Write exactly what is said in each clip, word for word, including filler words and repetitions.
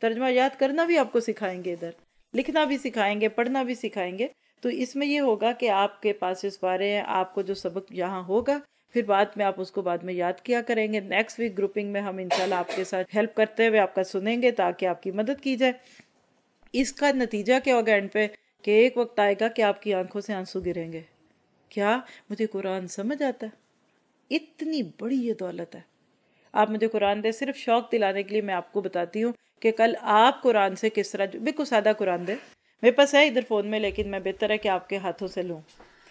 ترجمہ یاد کرنا بھی آپ کو سکھائیں گے، ادھر لکھنا بھی سکھائیں گے، پڑھنا بھی سکھائیں گے. تو اس میں یہ ہوگا کہ آپ کے پاس اس بارے آپ کو جو سبق یہاں ہوگا پھر بعد میں آپ اس کو بعد میں یاد کیا کریں گے. نیکسٹ ویک گروپنگ میں ہم انشاءاللہ آپ کے ساتھ ہیلپ کرتے ہوئے آپ کا سنیں گے تاکہ آپ کی مدد کی جائے. اس کا نتیجہ کیا ہوگا اینڈ پہ کہ ایک وقت آئے گا کہ آپ کی آنکھوں سے آنسو گریں گے. کیا مجھے قرآن سمجھ آتا ہے؟ اتنی بڑی یہ دولت ہے. آپ مجھے قرآن دے، صرف شوق دلانے کے لیے میں آپ کو بتاتی ہوں کہ کل آپ قرآن سے کس طرح، بالکل سادہ قرآن دے میرے پاس ہے ادھر فون میں، لیکن میں بہتر ہے کہ آپ کے ہاتھوں سے لوں.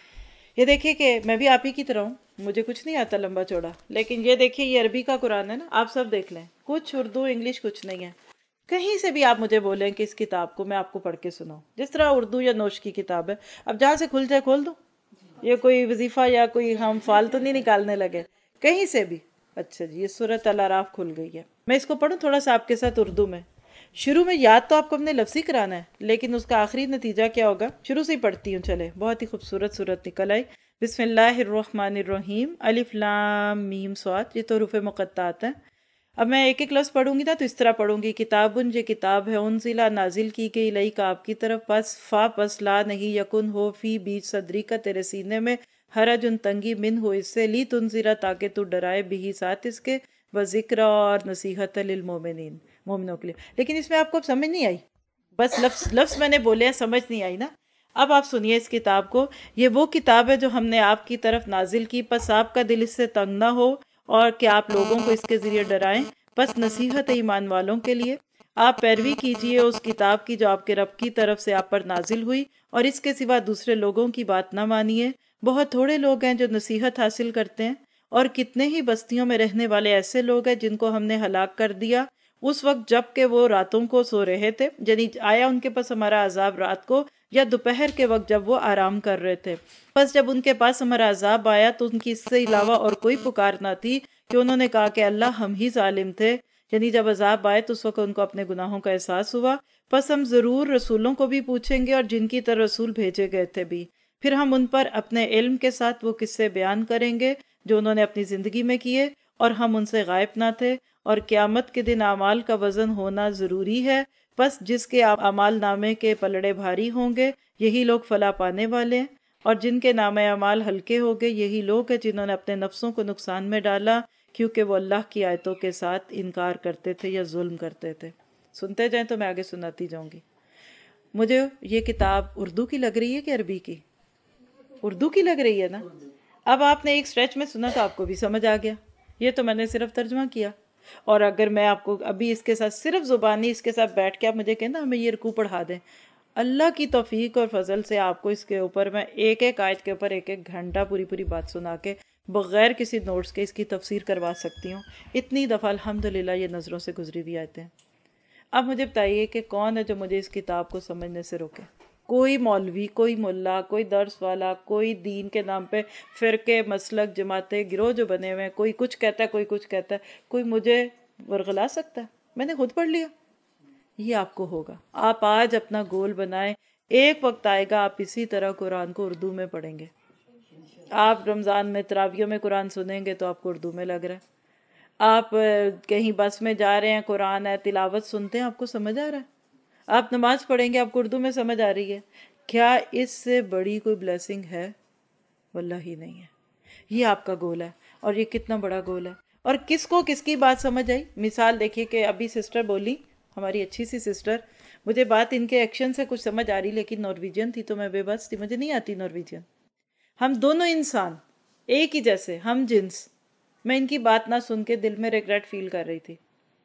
یہ دیکھیے کہ میں بھی آپ ہی کی طرح ہوں، مجھے کچھ نہیں آتا لمبا چوڑا، لیکن یہ دیکھیے یہ عربی کا قرآن ہے نا، آپ سب دیکھ لیں، کچھ اردو انگلش کچھ نہیں ہے. کہیں سے بھی آپ مجھے بولیں کہ اس کتاب کو میں آپ کو پڑھ کے سناؤں، جس طرح اردو یا نوش کی کتاب ہے، اب جہاں سے کھل جائے کھول دو. یہ کوئی وظیفہ یا کوئی ہم فالتو نہیں نکالنے لگے کہیں سے بھی. اچھا جی، یہ سورۃ الاعراف کھل گئی ہے. میں اس کو پڑھوں تھوڑا سا آپ کے ساتھ اردو میں. شروع میں یاد تو آپ کو اپنے لفظی کرانا ہے، لیکن اس کا آخری نتیجہ کیا ہوگا شروع سے ہی پڑھتی ہوں. چلے، بہت ہی خوبصورت صورت نکل آئی. بسم اللہ الرحمن الرحیم، الف لام میم صاد، یہ تو حروف مقطعات ہیں. اب میں ایک ایک لفظ پڑھوں گی نا تو اس طرح پڑھوں گی. کتابن، یہ کتاب ہے، انزلہ نازل کی گئی، لئی کا آپ کی طرف، پس فا پس لا نہیں، یکن ہو، فی بیچ صدری کا تیرے سینے میں، حرجن تنگی، من ہو اس سے، لی تنذرا تاکہ تو ڈرائے، بھی ساتھ اس کے، و ذکر اور نصیحت للمومنین، مومنوں کے لیے. لیکن اس میں آپ کو اب سمجھ نہیں آئی، بس لفظ لفظ میں نے بولے ہیں، سمجھ نہیں آئی نا. اب آپ سنیے اس کتاب کو. یہ وہ کتاب ہے جو ہم نے آپ کی طرف نازل کی، پس آپ کا دل اس سے تنگ نہ ہو اور کہ آپ لوگوں کو اس کے ذریعے ڈرائیں. پس نصیحت ایمان والوں کے لیے، آپ پیروی کیجئے اس کتاب کی جو آپ کے رب کی طرف سے آپ پر نازل ہوئی، اور اس کے سوا دوسرے لوگوں کی بات نہ مانیے. بہت تھوڑے لوگ ہیں جو نصیحت حاصل کرتے ہیں، اور کتنے ہی بستیوں میں رہنے والے ایسے لوگ ہیں جن کو ہم نے ہلاک کر دیا اس وقت جب کہ وہ راتوں کو سو رہے تھے، یعنی آیا ان کے پاس ہمارا عذاب رات کو یا دوپہر کے وقت جب وہ آرام کر رہے تھے. پس جب ان کے پاس ہمارا عذاب آیا تو ان کی اس سے علاوہ اور کوئی پکار نہ تھی کہ انہوں نے کہا کہ اللہ ہم ہی ظالم تھے. یعنی جب عذاب آئے تو اس وقت ان کو اپنے گناہوں کا احساس ہوا. پس ہم ضرور رسولوں کو بھی پوچھیں گے اور جن کی طرح رسول بھیجے گئے تھے بھی، پھر ہم ان پر اپنے علم کے ساتھ وہ قصے بیان کریں گے جو انہوں نے اپنی زندگی میں کیے، اور ہم ان سے غائب نہ تھے. اور قیامت کے دن اعمال کا وزن ہونا ضروری ہے، پس جس کے اعمال نامے کے پلڑے بھاری ہوں گے یہی لوگ فلاح پانے والے ہیں، اور جن کے نام اعمال ہلکے ہو گئے یہی لوگ ہیں جنہوں نے اپنے نفسوں کو نقصان میں ڈالا کیونکہ وہ اللہ کی آیتوں کے ساتھ انکار کرتے تھے یا ظلم کرتے تھے. سنتے جائیں تو میں آگے سناتی جاؤں گی. مجھے یہ کتاب اردو کی لگ رہی ہے کہ عربی کی؟ اردو کی لگ رہی ہے نا. اب آپ نے ایک سٹریچ میں سنا تو آپ کو بھی سمجھ آ گیا. یہ تو میں نے صرف ترجمہ کیا، اور اگر میں آپ کو ابھی اس کے ساتھ صرف زبانی اس کے ساتھ بیٹھ کے آپ مجھے کہنا ہمیں یہ رکوع پڑھا دیں، اللہ کی توفیق اور فضل سے آپ کو اس کے اوپر میں ایک ایک آیت کے اوپر ایک ایک گھنٹہ پوری پوری بات سنا کے بغیر کسی نوٹس کے اس کی تفسیر کروا سکتی ہوں. اتنی دفعہ الحمدللہ یہ نظروں سے گزری ہوئی آیتیں. اب مجھے بتائیے کہ کون ہے جو مجھے اس کتاب کو سمجھنے سے روکے؟ کوئی مولوی، کوئی ملا، کوئی درس والا، کوئی دین کے نام پہ فرقے، مسلک، جماعتیں، گروہ جو بنے ہوئے ہیں، کوئی کچھ کہتا ہے کوئی کچھ کہتا ہے، کوئی مجھے ورغلا سکتا ہے؟ میں نے خود پڑھ لیا. یہ آپ کو ہوگا. آپ آج اپنا گول بنائیں، ایک وقت آئے گا آپ اسی طرح قرآن کو اردو میں پڑھیں گے. آپ رمضان میں تراویحوں میں قرآن سنیں گے تو آپ کو اردو میں لگ رہا ہے. آپ کہیں بس میں جا رہے ہیں، قرآن ہے، تلاوت سنتے ہیں، آپ کو سمجھ آ رہا ہے. آپ نماز پڑھیں گے، آپ کو اردو میں سمجھ آ رہی ہے. کیا اس سے بڑی کوئی بلیسنگ ہے؟ واللہ ہی نہیں ہے. یہ آپ کا گول ہے، اور یہ کتنا بڑا گول ہے. اور کس کو کس کی بات سمجھ آئی؟ مثال دیکھیے کہ ابھی سسٹر بولی، ہماری اچھی سی سسٹر، مجھے بات ان کے ایکشن سے کچھ سمجھ آ رہی، لیکن نارویجین تھی تو میں بے بس تھی، مجھے نہیں آتی نارویجین. ہم دونوں انسان ایک ہی جیسے، ہم جنس. میں ان کی بات نہ سن کے دل میں ریگریٹ فیل کر رہی تھی.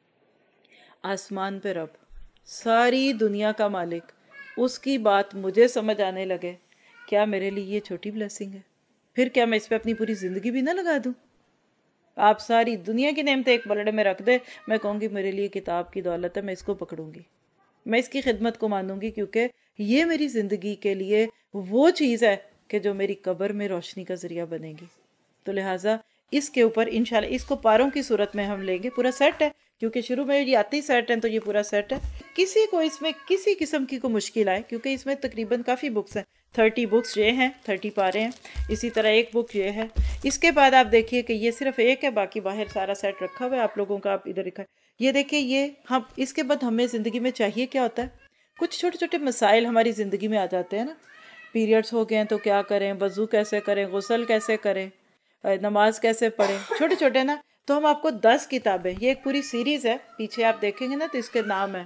آسمان پہ رب، ساری دنیا کا مالک، اس کی بات مجھے سمجھ آنے لگے. کیا میرے لیے یہ چھوٹی بلیسنگ ہے؟ پھر کیا میں اس پہ اپنی پوری زندگی بھی نہ لگا دوں؟ آپ ساری دنیا کی نعمتیں ایک پلڑے میں رکھ دے، میں کہوں گی میرے لیے کتاب کی دولت ہے، میں اس کو پکڑوں گی، میں اس کی خدمت کو مانوں گی، کیونکہ یہ میری زندگی کے لیے وہ چیز ہے کہ جو میری قبر میں روشنی کا ذریعہ بنے گی. تو لہٰذا اس کے اوپر انشاءاللہ اس کو پاروں کی صورت میں ہم لیں گے. پورا سیٹ ہے، کیونکہ شروع میں یہ آتی سیٹ ہے تو یہ پورا سیٹ ہے. کسی کو اس میں کسی قسم کی کوئی مشکل آئے، کیونکہ اس میں تقریباً کافی بکس ہیں، تھرٹی بکس یہ ہیں، تھرٹی پارے ہیں. اسی طرح ایک بک یہ ہے. اس کے بعد آپ دیکھیے کہ یہ صرف ایک ہے، باقی باہر سارا سیٹ رکھا ہوا ہے آپ لوگوں کا. آپ ادھر رکھا ہے. یہ دیکھیں، یہ ہم اس کے بعد ہمیں زندگی میں چاہیے کیا ہوتا ہے، کچھ چھوٹے چھوٹے مسائل ہماری زندگی میں آ جاتے ہیں نا، پیریڈز ہو گئے ہیں تو کیا کریں، وضو کیسے کریں، غسل کیسے کریں، نماز کیسے پڑھیں، چھوٹے چھوٹے نا. تو ہم آپ کو دس کتابیں، یہ ایک پوری سیریز ہے، پیچھے آپ دیکھیں گے نا تو اس کے نام ہے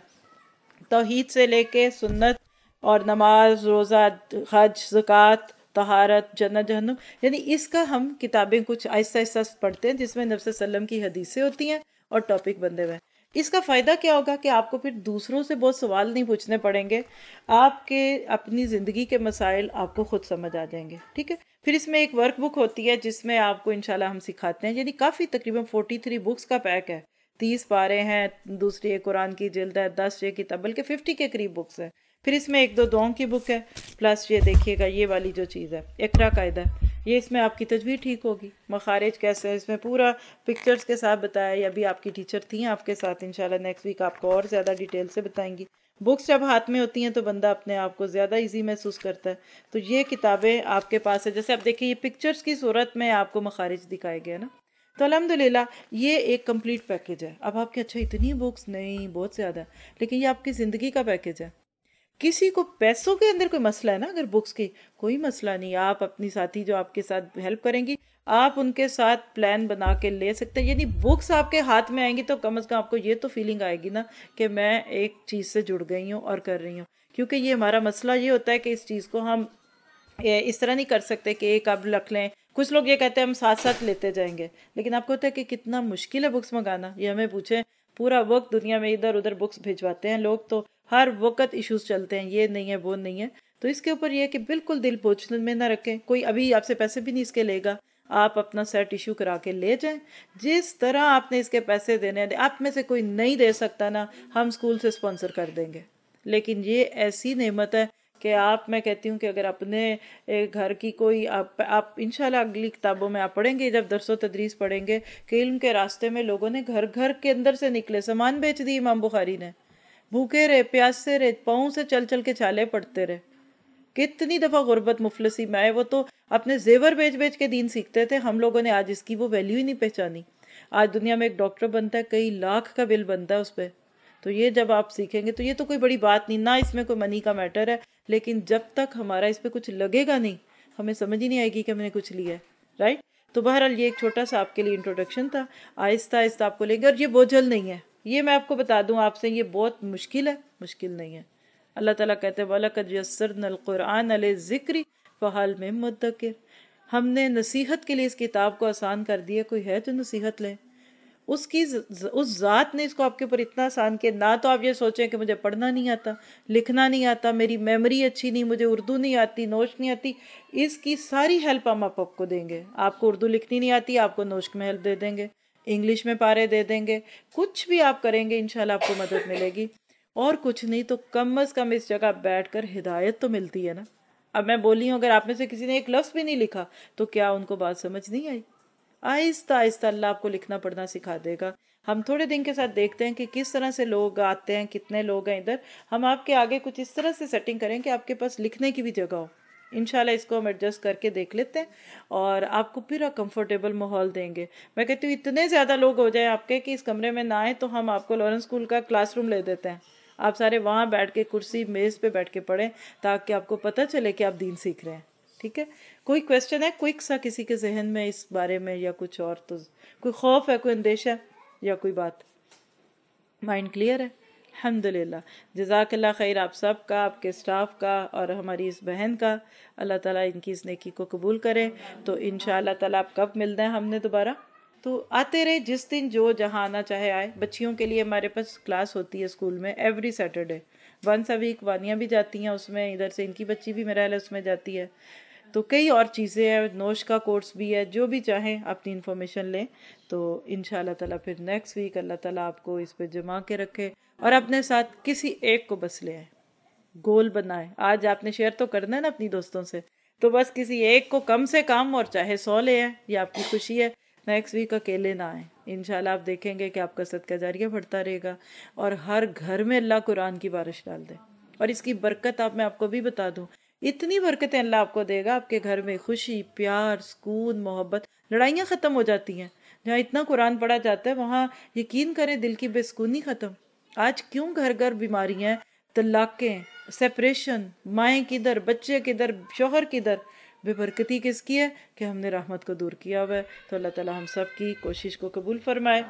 توحید سے لے کے سنت اور نماز، روزہ، حج، زکوٰۃ، طہارت، جنت جہنم، یعنی اس کا ہم کتابیں کچھ آہستہ آہستہ پڑھتے ہیں، جس میں نبی صلی اللہ علیہ وسلم کی حدیثیں ہوتی ہیں اور ٹاپک بندے ہوئے ہیں. اس کا فائدہ کیا ہوگا کہ آپ کو پھر دوسروں سے بہت سوال نہیں پوچھنے پڑیں گے، آپ کے اپنی زندگی کے مسائل آپ کو خود سمجھ آ جائیں گے. ٹھیک ہے. پھر اس میں ایک ورک بک ہوتی ہے جس میں آپ کو انشاءاللہ ہم سکھاتے ہیں، یعنی کافی تقریباً فورٹی تھری بکس کا پیک ہے، تیس پارے ہیں، دوسری ایک قرآن کی جلد ہے، دس یہ کتاب، بلکہ ففٹی کے قریب بکس ہے. پھر اس میں ایک دو دعاؤں کی بک ہے، پلس یہ دیکھیے گا یہ والی جو چیز ہے اقرا قاعدہ، یہ اس میں آپ کی تجوید ٹھیک ہوگی، مخارج کیسے، اس میں پورا پکچرز کے ساتھ بتایا ہے. ابھی آپ کی ٹیچر تھیں آپ کے ساتھ، انشاءاللہ نیکسٹ ویک آپ کو اور زیادہ ڈیٹیل سے بتائیں گی. بکس جب ہاتھ میں ہوتی ہیں تو بندہ اپنے آپ کو زیادہ ایزی محسوس کرتا ہے. تو یہ کتابیں آپ کے پاس ہے، جیسے آپ دیکھیں یہ پکچرز کی صورت میں آپ کو مخارج دکھائے گئے نا. تو الحمدللہ یہ ایک کمپلیٹ پیکج ہے. اب آپ کے اچھا اتنی بکس نہیں، بہت زیادہ ہے، لیکن یہ آپ کی زندگی کا پیکج ہے. کسی کو پیسوں کے اندر کوئی مسئلہ ہے نا، اگر بکس کی کوئی مسئلہ نہیں، آپ اپنی ساتھی جو آپ کے ساتھ ہیلپ کریں گی، آپ ان کے ساتھ پلان بنا کے لے سکتے ہیں. یعنی بکس آپ کے ہاتھ میں آئیں گی تو کم از کم آپ کو یہ تو فیلنگ آئے گی نا کہ میں ایک چیز سے جڑ گئی ہوں اور کر رہی ہوں. کیونکہ یہ ہمارا مسئلہ یہ ہوتا ہے کہ اس چیز کو ہم اس طرح نہیں کر سکتے کہ ایک اب رکھ لیں. کچھ لوگ یہ کہتے ہیں ہم ساتھ ساتھ لیتے جائیں گے، لیکن آپ کو ہوتا ہے کہ کتنا مشکل ہے بکس منگانا. یہ ہمیں پوچھیں، پورا وقت دنیا میں ادھر ادھر بکس بھیجواتے ہیں لوگ، تو ہر وقت ایشوز چلتے ہیں، یہ نہیں ہے وہ نہیں ہے. تو اس کے اوپر یہ ہے کہ بالکل دل پوچھنے میں نہ رکھیں. کوئی ابھی آپ سے پیسے بھی نہیں اس کے لے گا، آپ اپنا سیٹ ایشو کرا کے لے جائیں. جس طرح آپ نے اس کے پیسے دینے ہیں، آپ میں سے کوئی نہیں دے سکتا نا، ہم اسکول سے اسپانسر کر دیں گے. لیکن یہ ایسی نعمت ہے کہ آپ، میں کہتی ہوں کہ اگر اپنے گھر کی کوئی آپ آپ انشاءاللہ اگلی کتابوں میں آپ پڑھیں گے، جب درس و تدریس پڑھیں گے کہ علم کے راستے میں لوگوں نے گھر گھر کے اندر سے نکلے، سامان بیچ دی امام بخاری نے، بھوکے رہے، پیاسے رہے، پاؤں سے چل چل کے چھالے پڑتے رہے. کتنی دفعہ غربت مفلسی میں آئے، وہ تو اپنے زیور بیچ بیچ کے دین سیکھتے تھے. ہم لوگوں نے آج اس کی وہ ویلیو ہی نہیں پہچانی. آج دنیا میں ایک ڈاکٹر بنتا ہے، کئی لاکھ کا بل بنتا ہے اس پہ. تو یہ جب آپ سیکھیں گے تو یہ تو کوئی بڑی بات نہیں، نہ اس میں کوئی منی کا میٹر ہے. لیکن جب تک ہمارا اس پہ کچھ لگے گا نہیں، ہمیں سمجھ ہی نہیں آئے گی کہ ہم نے کچھ لیا ہے. رائٹ. تو بہرحال یہ ایک چھوٹا سا آپ کے لیے انٹروڈکشن تھا. آہستہ آہستہ آپ کو لیں گے، اور یہ بوجھل نہیں ہے. یہ میں آپ کو بتا دوں آپ سے، یہ بہت مشکل ہے، مشکل نہیں ہے. اللہ تعالیٰ کہتے ہیں وَلَقَدْ يَسَّرْنَا الْقُرْآنَ لِلذِّكْرِ فَهَلْ مِن مُدَّكِرٍ. ہم نے نصیحت کے لیے اس کتاب کو آسان کر دیا، کوئی ہے جو نصیحت لے. اس کی اس ذات نے اس کو آپ کے اوپر اتنا آسان کیا. نہ تو آپ یہ سوچیں کہ مجھے پڑھنا نہیں آتا، لکھنا نہیں آتا، میری میموری اچھی نہیں، مجھے اردو نہیں آتی، نوشت نہیں آتی. اس کی ساری ہیلپ ہم آپ کو دیں گے. آپ کو اردو لکھنی نہیں آتی، آپ کو نوشت میں ہیلپ دے دیں گے، انگلش میں پارے دے دیں گے. کچھ بھی آپ کریں گے انشاءاللہ آپ کو مدد ملے گی. اور کچھ نہیں تو کم از کم اس جگہ بیٹھ کر ہدایت تو ملتی ہے نا. اب میں بولی ہوں اگر آپ میں سے کسی نے ایک لفظ بھی نہیں لکھا تو کیا ان کو بات سمجھ نہیں آئی؟ آہستہ آہستہ اللہ آپ کو لکھنا پڑھنا سکھا دے گا. ہم تھوڑے دن کے ساتھ دیکھتے ہیں کہ کس طرح سے لوگ آتے ہیں، کتنے لوگ ہیں ادھر. ہم آپ کے آگے کچھ اس طرح سے سیٹنگ کریں کہ آپ کے پاس لکھنے کی بھی جگہ ہو. انشاءاللہ اس کو ہم ایڈجسٹ کر کے دیکھ لیتے ہیں اور آپ کو پورا کمفرٹیبل ماحول دیں گے. میں کہتی ہوں اتنے زیادہ لوگ ہو جائیں آپ کے کہ اس کمرے میں نہ آئیں تو ہم آپ کو لارنس اسکول کا کلاس روم لے دیتے ہیں. آپ سارے وہاں بیٹھ کے کرسی میز پہ بیٹھ کے پڑھیں تاکہ آپ کو پتہ چلے کہ آپ دین سیکھ رہے ہیں. ٹھیک ہے. کوئی کویسچن ہے کوئک سا کسی کے ذہن میں اس بارے میں، یا کچھ اور؟ تو کوئی خوف ہے، کوئی اندیشہ یا کوئی بات؟ مائنڈ کلیئر ہے؟ الحمدللہ. جزاک اللہ خیر آپ سب کا، آپ کے سٹاف کا، اور ہماری اس بہن کا. اللہ تعالیٰ ان کی اس نیکی کو قبول کرے. تو انشاءاللہ تعالیٰ آپ کب ملتے ہیں ہم نے دوبارہ؟ تو آتے رہے، جس دن جو جہاں آنا چاہے آئے. بچیوں کے لیے ہمارے پاس کلاس ہوتی ہے اسکول میں every Saturday, once a week. وانیاں بھی جاتی ہیں اس میں، ادھر سے ان کی بچی بھی میرا اس میں جاتی ہے. تو کئی اور چیزیں ہیں، نوش کا کورس بھی ہے. جو بھی چاہیں اپنی انفارمیشن لیں. تو انشاءاللہ تعالیٰ پھر نیکسٹ ویک اللہ تعالیٰ آپ کو اس پہ جمع کے رکھے اور اپنے ساتھ کسی ایک کو بس لے آئے. گول بنائے. آج آپ نے شیئر تو کرنا ہے نا اپنی دوستوں سے، تو بس کسی ایک کو کم سے کم، اور چاہے سو لے آئے، یہ آپ کی خوشی ہے. نیکسٹ ویک اکیلے نہ آئیں. انشاءاللہ آپ دیکھیں گے کہ آپ کا صدقہ جاریہ بڑھتا رہے گا اور ہر گھر میں اللہ قرآن کی بارش ڈال دے. اور اس کی برکت آپ، میں آپ کو بھی بتا دوں، اتنی برکتیں اللہ آپ کو دے گا. آپ کے گھر میں خوشی، پیار، سکون، محبت. لڑائیاں ختم ہو جاتی ہیں. جہاں اتنا قرآن پڑھا جاتا ہے وہاں یقین کریں دل کی بے سکونی ختم۔ آج کیوں گھر گھر بیماریاں، طلاقیں، سیپریشن، مائیں کدھر، بچے کدھر، شوہر کدھر؟ بے برکتی کس کی ہے کہ ہم نے رحمت کو دور کیا ہوا ہے۔ تو اللہ تعالی ہم سب کی کوشش کو قبول فرمائے۔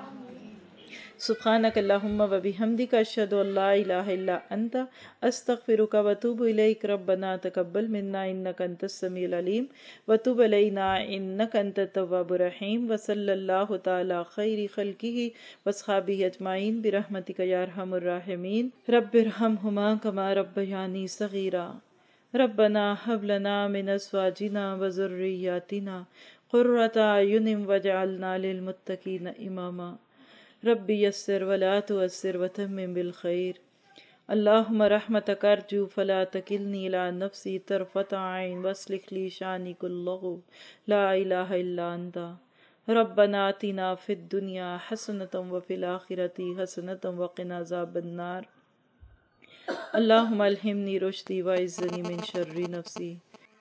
سبحانک اللہم و بحمدک اشہد ان لا الہ الا انت استغفرک و اتوب الیک ربنا تقبل منا انک انت السمیع العلیم وتب علینا انک انت التواب الرحیم وصلی اللہ تعالی خیر خلقہ واصحابہ اجمعین برحمتک یا ارحم الراحمین رب ارحمہما کما ربیانی صغیرا ربنا هب لنا من ازواجنا وذریاتنا قرۃ اعین واجعلنا للمتقین اماما رب یسر ولا تعسر وتمم بالخیر اللہم رحمتک ارجو فلا تکلنی الی نفسی طرفۃ عین واصلح لی شانی کلہ لا الہ الا انت ربنا آتنا فی الدنیا حسنۃ وفی الآخرۃ حسنۃ وقنا عذاب النار اللہم الہمنی رشدی واعذنی من شر نفسی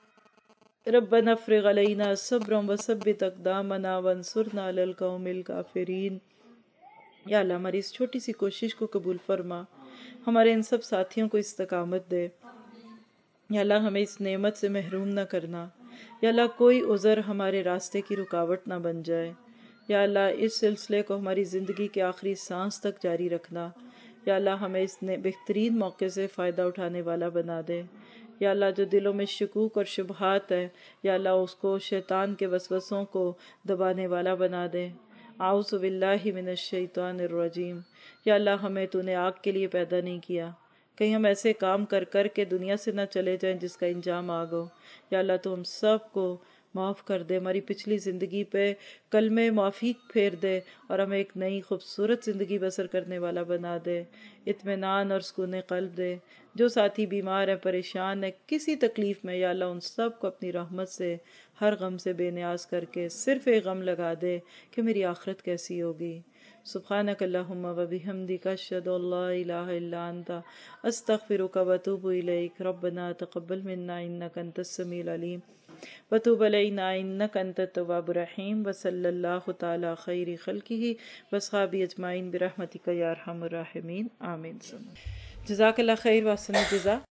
ربنا افرغ علینا صبرا وثبت اقدامنا وانصرنا علی القوم الکافرین۔ یا اللہ ہماری اس چھوٹی سی کوشش کو قبول فرما، ہمارے ان سب ساتھیوں کو استقامت دے۔ یا اللہ ہمیں اس نعمت سے محروم نہ کرنا۔ یا اللہ کوئی عذر ہمارے راستے کی رکاوٹ نہ بن جائے۔ یا اللہ اس سلسلے کو ہماری زندگی کے آخری سانس تک جاری رکھنا۔ یا اللہ ہمیں اس نے بہترین موقع سے فائدہ اٹھانے والا بنا دے۔ یا اللہ جو دلوں میں شکوک اور شبہات ہے یا اللہ اس کو شیطان کے وسوسوں کو دبانے والا بنا دے۔ اعوذ باللہ من الشیطان الرجیم۔ یا اللہ ہمیں تو نے آگ کے لیے پیدا نہیں کیا، کہیں ہم ایسے کام کر کر کے دنیا سے نہ چلے جائیں جس کا انجام آگ ہو۔ یا اللہ تو ہم سب کو معاف کر دے، ہماری پچھلی زندگی پہ کلمہ معافی پھیر دے اور ہمیں ایک نئی خوبصورت زندگی بسر کرنے والا بنا دے، اطمینان اور سکون قلب دے۔ جو ساتھی بیمار ہے، پریشان ہے، کسی تکلیف میں، یا اللہ ان سب کو اپنی رحمت سے ہر غم سے بے نیاز کر کے صرف ایک غم لگا دے کہ میری آخرت کیسی ہوگی۔ سبحانک اللہم و بحمدک اشہد ان لا الہ الا انت استغفرک و اتوب الیک ربنا تقبل منا انک انت السمیع العلیم وتب علینا انک انت التواب الرحیم وصلی اللہ تعالی خیر خلقہ واصحابہ اجمعین برحمتک یا ارحم الراحمین آمین۔ جزاک اللہ خیر واحسن الجزا۔